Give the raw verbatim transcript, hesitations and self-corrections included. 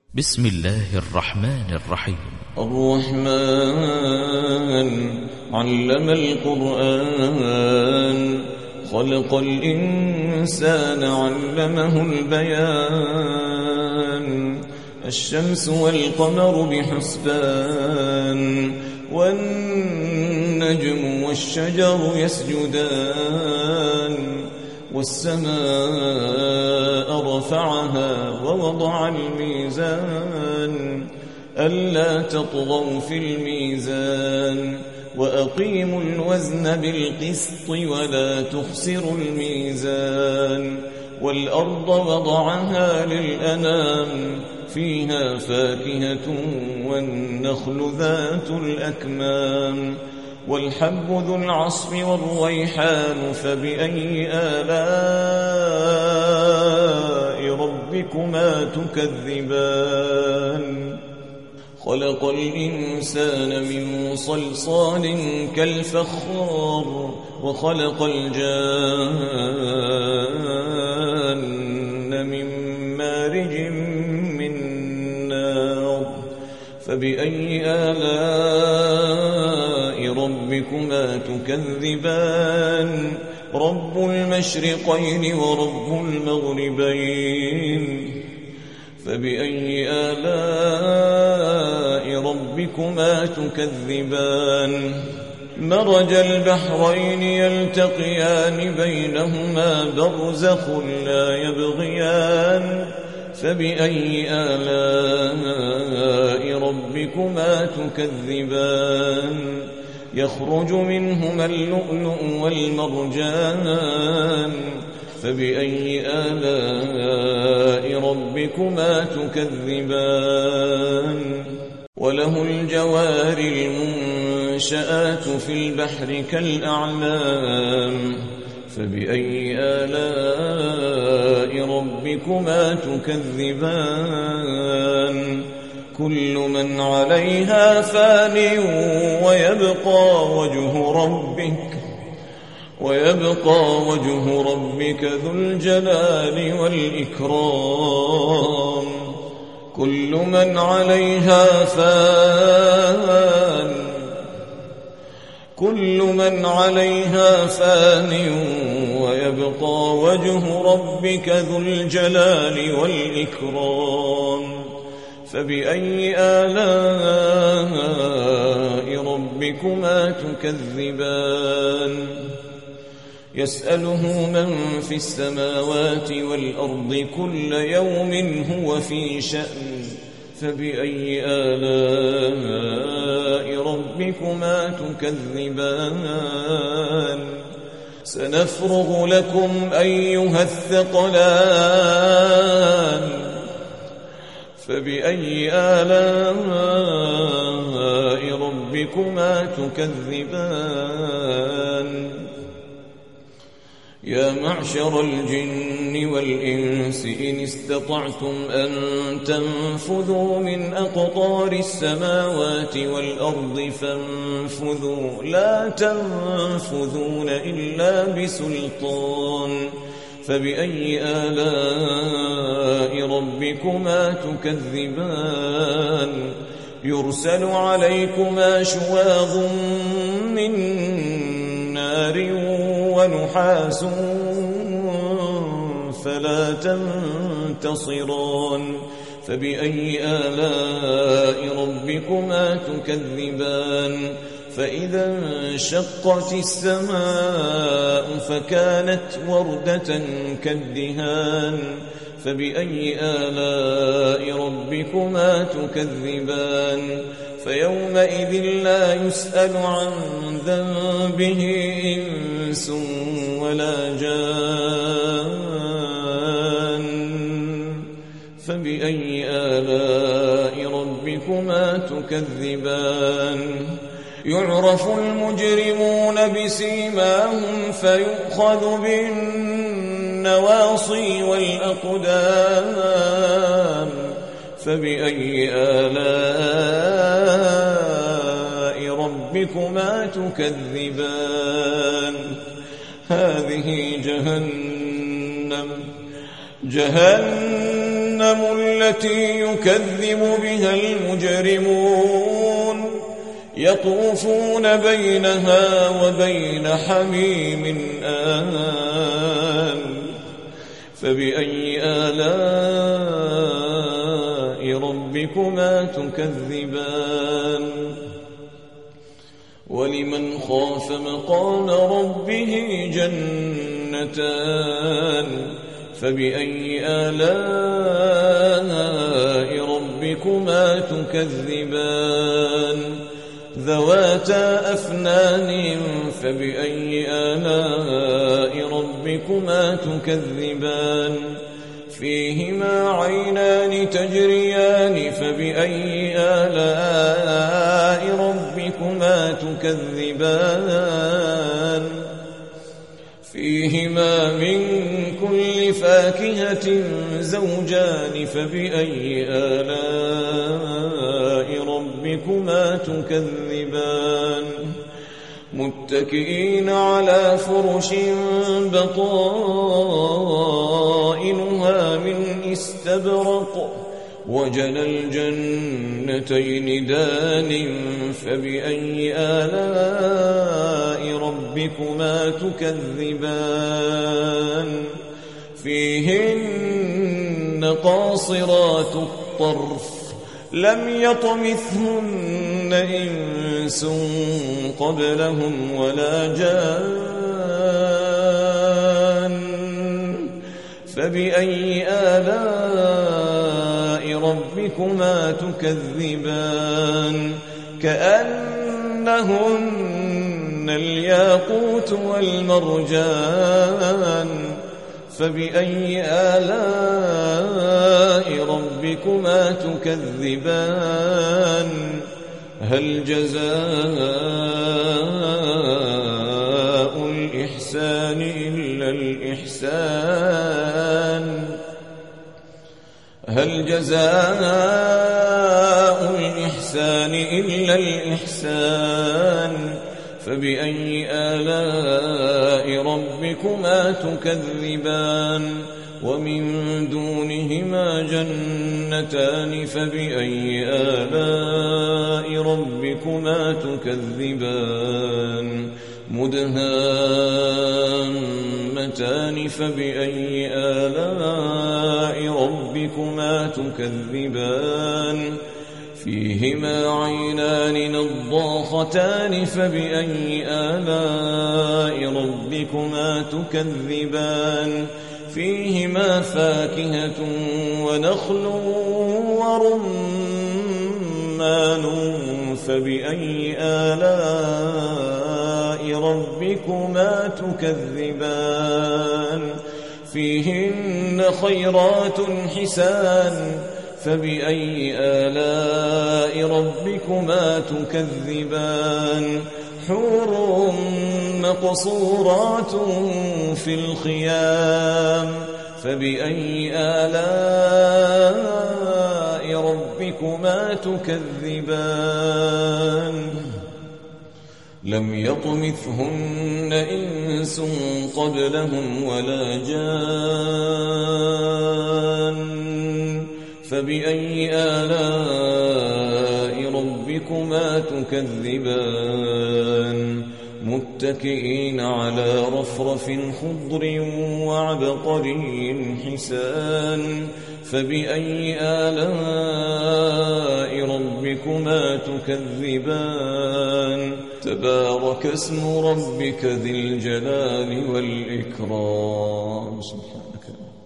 بسم الله الرحمن الرحيم. الرحمن علم القرآن خلق الإنسان علمه البيان الشمس والقمر بحسبان والنجم والشجر يسجدان والسماء رفعها ووضع الميزان ألا تطغوا في الميزان وأقيموا الوزن بالقسط ولا تخسروا الميزان والأرض وضعها للأنام فيها فاكهة والنخل ذات الأكمام والحب ذو العصف والريحان فبأي آلاء ربكما تكذبان خلق الإنسان من صلصال كالفخار وخلق الجان من مارج من نار فبأي آلاء ربكما تكذبان رب المشرقين ورب المغربين فبأي آلاء ربكما تكذبان مرج البحرين يلتقيان بينهما برزخ لا يبغيان فبأي آلاء ربكما تكذبان يخرج منهما اللؤلؤ والمرجان فبأي آلاء ربكما تكذبان وله الجوار المنشآت في البحر كالأعلام فبأي آلاء ربكما تكذبان كل من عليها فان ويبقى وجه ربك ويبقى وجه ربك ذو الجلال والإكرام كل من عليها فان كل من عليها فان ويبقى وجه ربك ذو الجلال والإكرام فبأي آلاء ربكما تكذبان يسأله من في السماوات والأرض كل يوم هو في شأن فبأي آلاء ربكما تكذبان سنفرغ لكم أيها الثقلان فبأي آلاء ربكما تكذبان يا معشر الجن والإنس إن استطعتم أن تنفذوا من أقطار السماوات والأرض فانفذوا لا تنفذون إلا بسلطان فبأي آلاء ربكما تكذبان يرسل عليكما شواظ من نار ونحاس فلا تنتصران فبأي آلاء ربكما تكذبان فإذا انشقت السماء فكانت وردة كالدهان فبأي آلاء ربكما تكذبان فيومئذ لا يسأل عن ذنبه إنس ولا جان فبأي آلاء ربكما تكذبان يعرف المجرمون بسيماهم فيؤخذ بالنواصي والأقدام فبأي آلاء ربكما تكذبان هذه جهنم جهنم التي يكذب بها المجرمون يطوفون بينها وبين حميم آن فبأي آلاء ربكما تكذبان ولمن خاف مقام ربه جنتان فبأي آلاء ربكما تكذبان ذواتا أفنان فبأي آلاء ربكما تكذبان فيهما عينان تجريان فبأي آلاء ربكما تكذبان فيهما من كل فاكهة زوجان فبأي آلاء ربكما تكذبان متكئين على فرش بطائنها من استبرق وجنى الجنتين دان فبأي آلاء ربكما تكذبان فيهن قاصرات الطرف لم يطمثهن إنس قبلهم ولا جان فبأي آلاء ربكما تكذبان كأنهن الياقوت والمرجان فبأي آلاء ربكما تكذبان هل جزاء الإحسان إلا الإحسان هل جزاء الإحسان إلا الإحسان فبأي آلاء ربكما تكذبان ومن دونهما جنتان فبأي آلاء ربكما تكذبان مدهامتان فبأي آلاء ربكما تكذبان فيهما عينان نضاختان فبأي آلاء ربكما تكذبان فيهما فاكهة ونخل ورمان فبأي آلاء ربكما تكذبان فيهن خيرات حسان فبأي آلاء ربكما تكذبان حور مقصورات في الخيام فبأي آلاء ربكما تكذبان لم يطمثهن إنس قبلهم ولا جان فبأي آلاء ربكما تكذبان متكئين على رفرف خضر وعبقري حسان فبأي آلاء ربكما تكذبان تبارك اسم ربك ذي الجلال والإكرام سبحانك